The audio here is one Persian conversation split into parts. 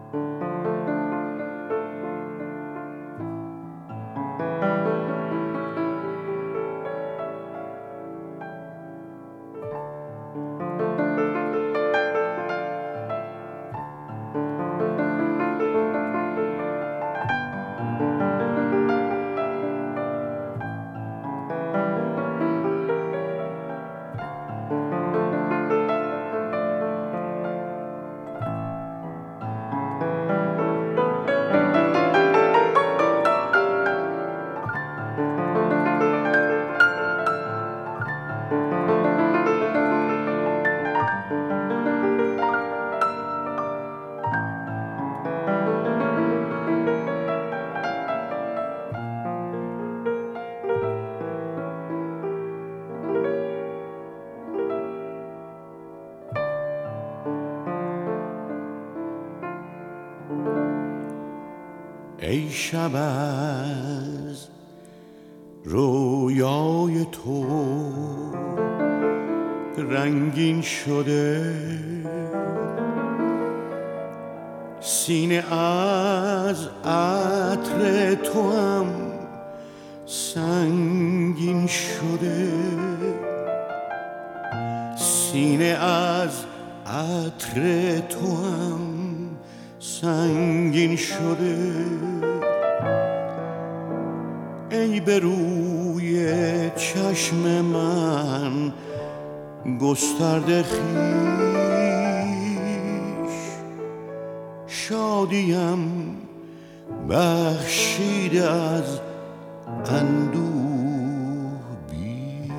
ای شب از رویای تو رنگین شده، سینه از عطر تو هم سنگین شده، سینه از عطر تو هم سنگین شده. ای به روی چشم من گسترده خویش، شادیم بخشیده از اندوه بیش.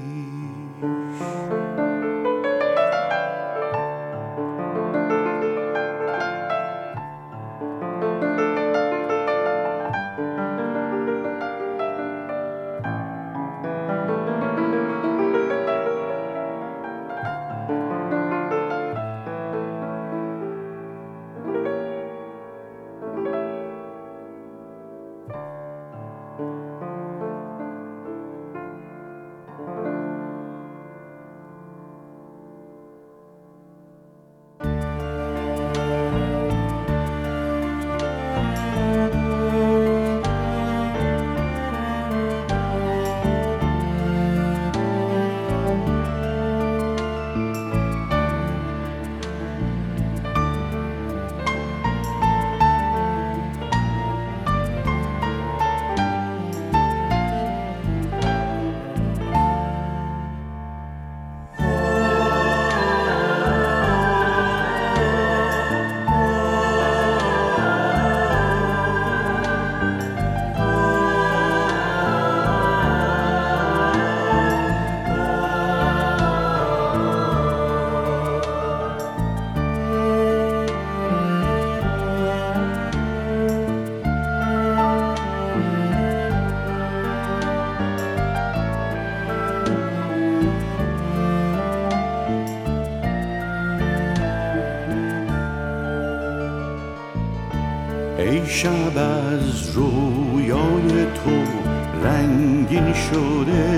ای شب از رویای تو رنگین شده،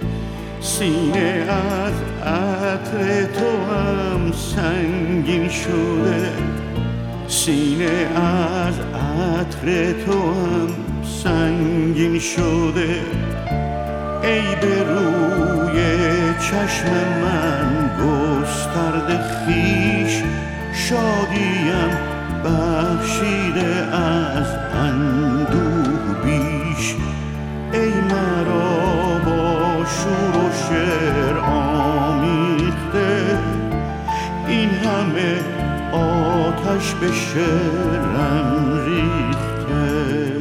سینه از عطر تو هم سنگین شده، سینه از عطر تو هم سنگین شده. ای به روی چشم من گسترده خویش، شادیم بخشیده از اندوه بیش. ای مرا با شور و شعر آمیخته، این همه آتش به شعرم ریخته.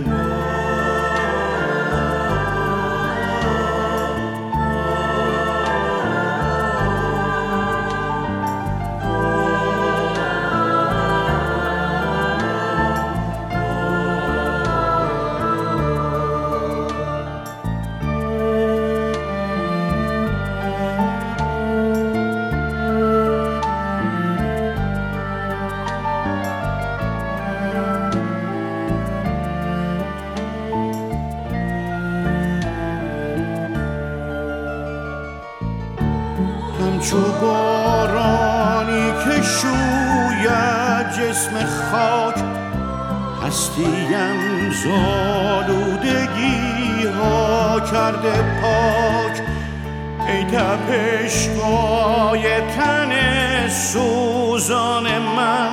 همچو بارانی که شوید جسم خاک هستیم زالودگی ها کرده پاک. ای تپش‌های تن سوزان من،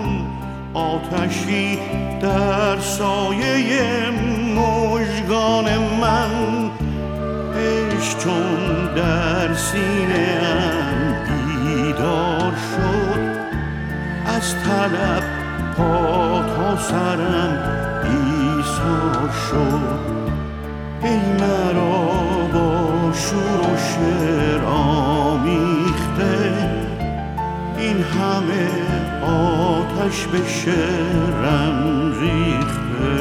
آتشی در سایه مژگان من. عشق چون در سینه‌ام بیدار شد، از طلب پا تا سرم ایثار شد. ای مرا با شور و شعر آمیخته، این همه آتش به شعرم ریخته.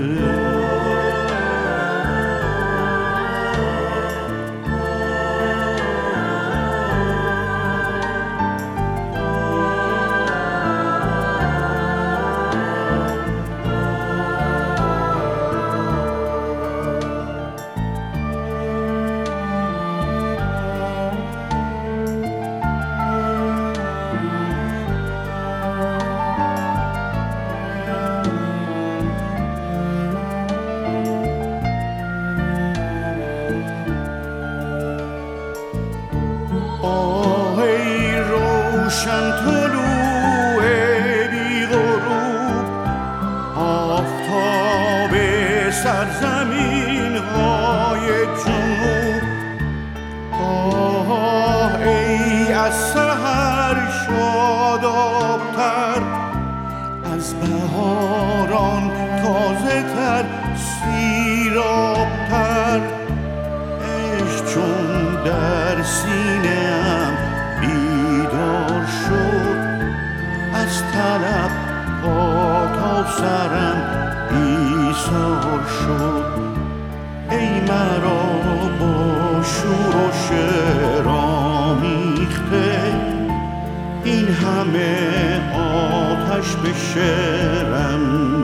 روشن طلوع بی غروب، آفتاب سرزمین های جنوب. ای از سحر شادابتر، از بهاران تازه تر سیرابتر. عشق چون در سینه‌ام بیدار شد، از طلب پا تا سرم ایثار شد. ای مرا با شور و شعر آمیخته، این همه آتش به شعرم